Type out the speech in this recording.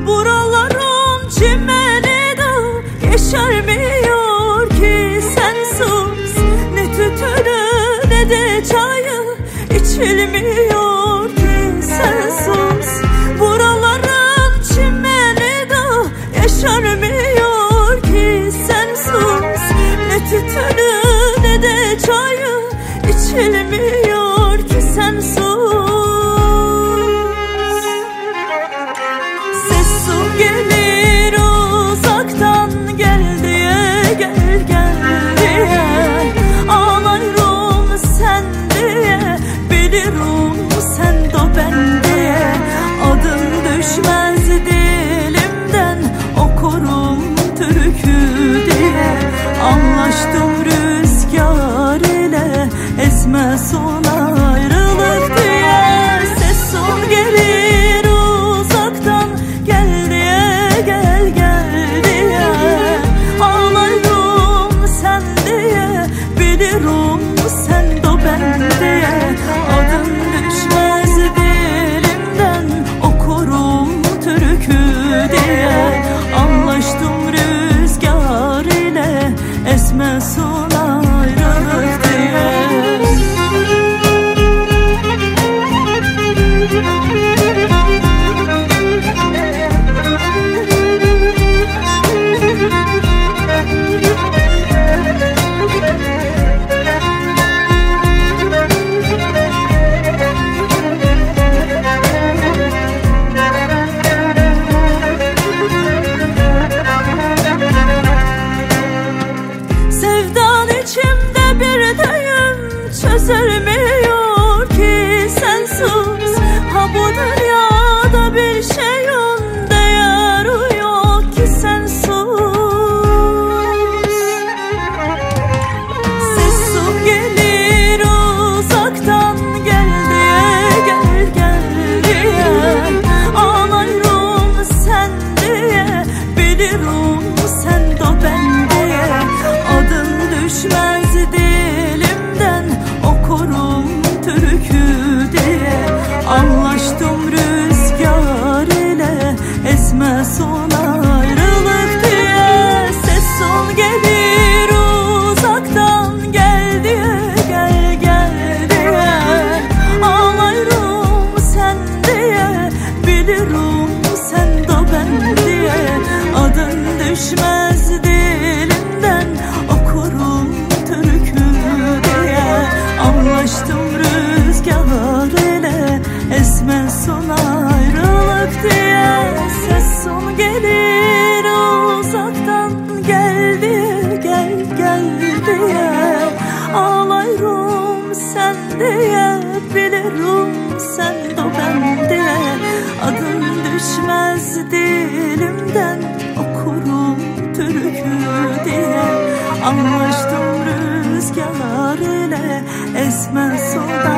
Buraların çimeni de yeşermiyor ki sensiz. Ne tütünü ne de çayı içilmiyor ki sensiz. Buraların çimeni de yeşermiyor ki sensiz. Ne tütünü ne de çayı içilmiyor ki sensiz. Sesim gelir uzaktan, gel diye, gel gel diye. Ağlarım sen diye, bilirim sen de ben diye. Adın düşmez dilimden, okurum türkü diye. Anlaştım rüzgar ile, esmesin ayrılık diye. Sesim gelir uzaktan, gel diye, gel gel diye. Ağlarım sen diye, bilirim sen de ben diye. Adın düşmez dilimden, okurum türkü diye. Anlaştım rüzgar ile, esmesin ayrılık diye. Sevdan içimde bir düğüm çözülmüyor ki sensiz. Ha bu dünyada bir şeyin değeri yok ki sensiz. Sesim gelir uzaktan, gel diye, gel gel diye. Ağlarım sen diye, bilirim sen de ben diye. Adın düşmez dilimden, okurum türkü diye. Anlaştım rüzgar ile, esmesin ayrılık diye. Sesim gelir uzaktan, gel diye, gel gel diye. Ağlarım sen diye, bilirim sen de ben diye. Adın düşmez dilimden, okurum türkü diye. Anlaştım rüzgar ile, esmesin ayrılık diye. Sesim gelir uzaktan, gel diye, gel gel diye. Ağlarım sen diye, bilirim sen de ben diye. Adın düşmez dilimden, okurum türkü diye. Anlaştım rüzgar ile, esmesin